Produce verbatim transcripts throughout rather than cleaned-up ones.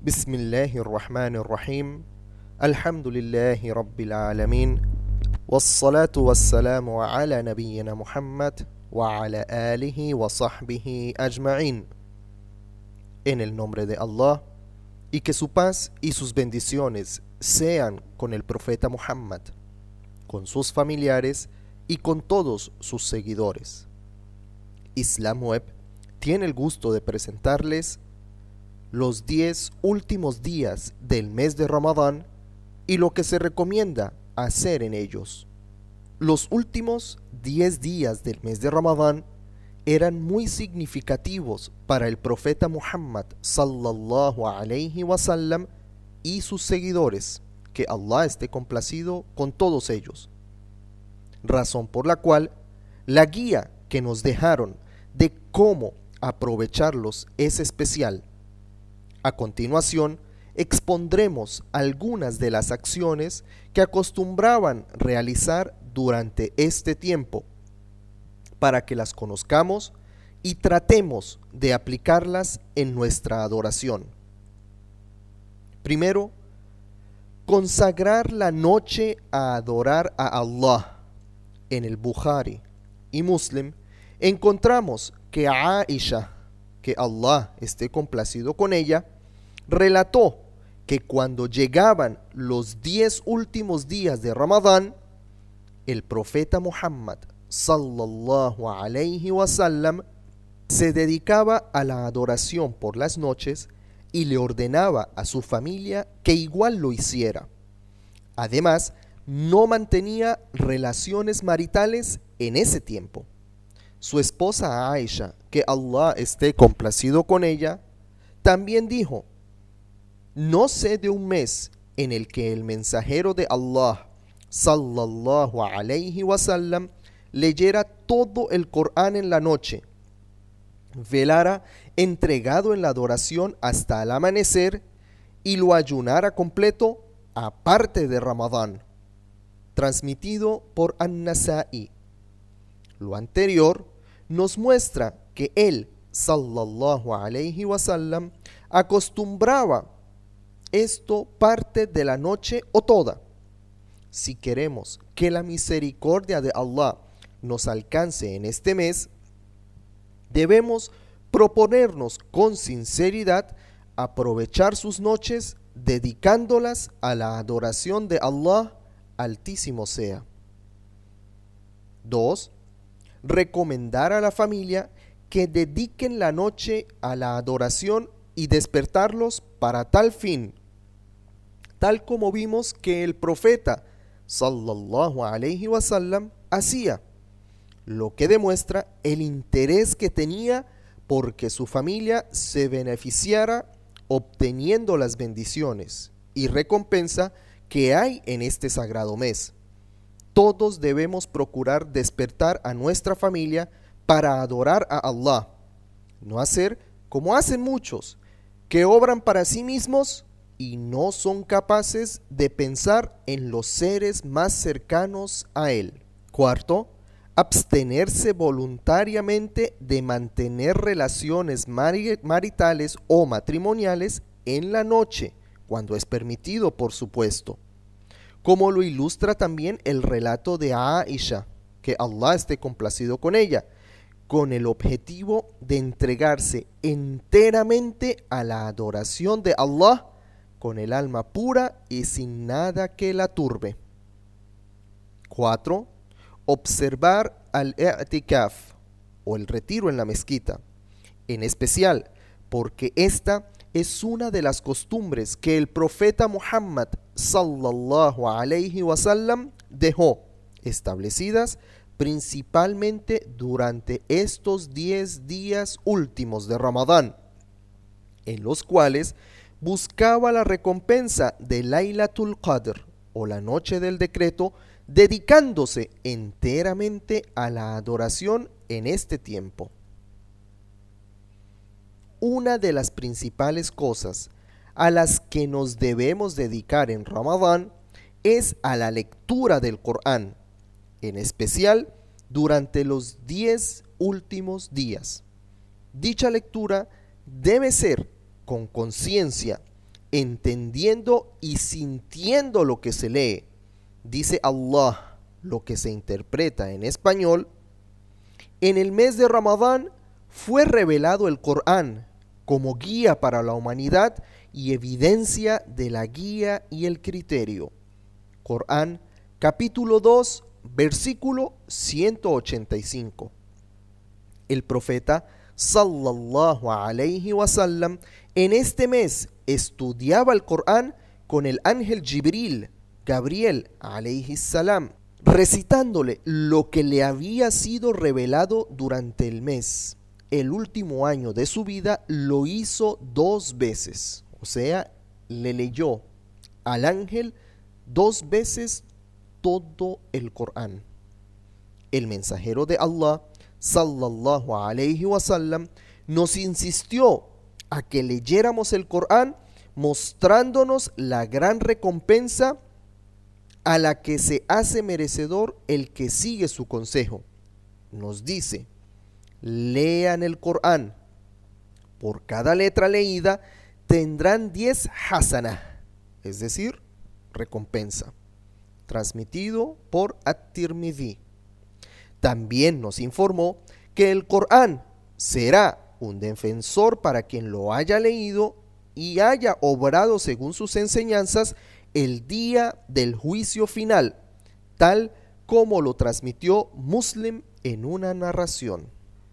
Bismillahirrahmanirrahim. Alhamdulillahi Rabbil Alamin. Wassalatu wassalamu ala nabiyyina Muhammad wa ala alihi wa sahbihi ajma'in. En el nombre de Allah, y que su paz y sus bendiciones sean con el profeta Muhammad, con sus familiares y con todos sus seguidores. Islam Web tiene el gusto de presentarles los diez últimos días del mes de Ramadán y lo que se recomienda hacer en ellos. Los últimos diez días del mes de Ramadán eran muy significativos para el profeta Muhammad sallallahu alayhi wasallam y sus seguidores, que Allah esté complacido con todos ellos. Razón por la cual la guía que nos dejaron de cómo aprovecharlos es especial. A continuación, expondremos algunas de las acciones que acostumbraban realizar durante este tiempo, para que las conozcamos y tratemos de aplicarlas en nuestra adoración. Primero, consagrar la noche a adorar a Allah. En el Bukhari y Muslim encontramos que Aisha, que Allah esté complacido con ella, relató que cuando llegaban los diez últimos días de Ramadán, el profeta Muhammad sallallahu alayhi wasallam se dedicaba a la adoración por las noches y le ordenaba a su familia que igual lo hiciera. Además, no mantenía relaciones maritales en ese tiempo. Su esposa Aisha, que Allah esté complacido con ella, también dijo: no sé de un mes en el que el mensajero de Allah sallallahu alayhi wasallam leyera todo el Corán en la noche, velara entregado en la adoración hasta el amanecer y lo ayunara completo aparte de Ramadán. Transmitido por An-Nasa'i. Lo anterior nos muestra que él sallallahu alayhi wasallam acostumbraba esto parte de la noche o toda. Si queremos que la misericordia de Allah nos alcance en este mes, debemos proponernos con sinceridad aprovechar sus noches dedicándolas a la adoración de Allah Altísimo sea. dos. Recomendar a la familia que dediquen la noche a la adoración y despertarlos para tal fin, tal como vimos que el profeta sallallahu alayhi wasallam hacía, lo que demuestra el interés que tenía porque su familia se beneficiara obteniendo las bendiciones y recompensa que hay en este sagrado mes. Todos debemos procurar despertar a nuestra familia para adorar a Allah, no hacer como hacen muchos, que obran para sí mismos y no son capaces de pensar en los seres más cercanos a Él. Cuarto, abstenerse voluntariamente de mantener relaciones maritales o matrimoniales en la noche, cuando es permitido, por supuesto, como lo ilustra también el relato de Aisha, que Allah esté complacido con ella, con el objetivo de entregarse enteramente a la adoración de Allah con el alma pura y sin nada que la turbe. cuatro. Observar al-i'tikaf o el retiro en la mezquita, en especial porque esta es una de las costumbres que el profeta Muhammad sallallahu alayhi wasallam dejó establecidas principalmente durante estos diez días últimos de Ramadán, en los cuales buscaba la recompensa de Laylatul Qadr o la noche del decreto, dedicándose enteramente a la adoración en este tiempo. Una de las principales cosas a las que nos debemos dedicar en Ramadán es a la lectura del Corán, en especial durante los diez últimos días. Dicha lectura debe ser con conciencia entendiendo y sintiendo lo que se lee. Dice Allah, lo que se interpreta en español: en el mes de Ramadán fue revelado el Corán como guía para la humanidad y evidencia de la guía y el criterio. Corán, capítulo dos, versículo ciento ochenta y cinco. El profeta sallallahu alayhi wasallam en este mes estudiaba el Corán con el ángel Jibril, Gabriel alayhi salam, recitándole lo que le había sido revelado durante el mes. El último año de su vida lo hizo dos veces, o sea, le leyó al ángel dos veces todo el Corán. El mensajero de Allah, sallallahu alayhi wasallam, nos insistió a que leyéramos el Corán, mostrándonos la gran recompensa a la que se hace merecedor el que sigue su consejo. Nos dice: lean el Corán. Por cada letra leída tendrán diez hasanah, es decir, recompensa. Transmitido por At-Tirmidhi. También nos informó que el Corán será un defensor para quien lo haya leído y haya obrado según sus enseñanzas el día del juicio final, tal como lo transmitió Muslim en una narración.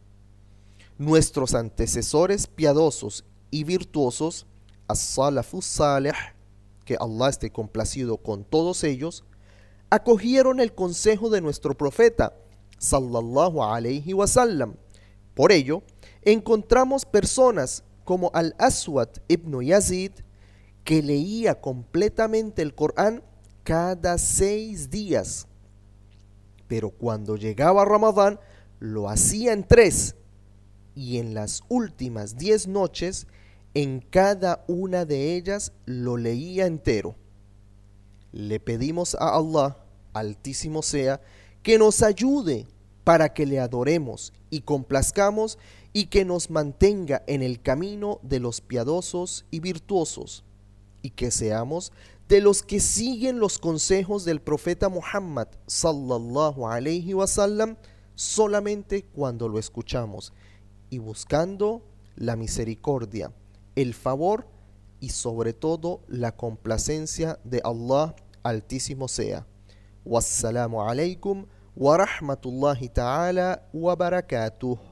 Nuestros antecesores piadosos y virtuosos, as-salafus salih, que Allah esté complacido con todos ellos, acogieron el consejo de nuestro profeta, sallallahu alayhi wasallam. Por ello, encontramos personas como Al-Aswad ibn Yazid, que leía completamente el Corán cada seis días. Pero cuando llegaba Ramadán, lo hacía en tres, y en las últimas diez noches, en cada una de ellas lo leía entero. Le pedimos a Allah, altísimo sea, que nos ayude para que le adoremos y complazcamos y que nos mantenga en el camino de los piadosos y virtuosos, y que seamos de los que siguen los consejos del profeta Muhammad sallallahu alayhi wasallam solamente cuando lo escuchamos y buscando la misericordia, el favor y sobre todo la complacencia de Allah altísimo sea. Wassalamu alaikum wa rahmatullahi ta'ala wa barakatuh.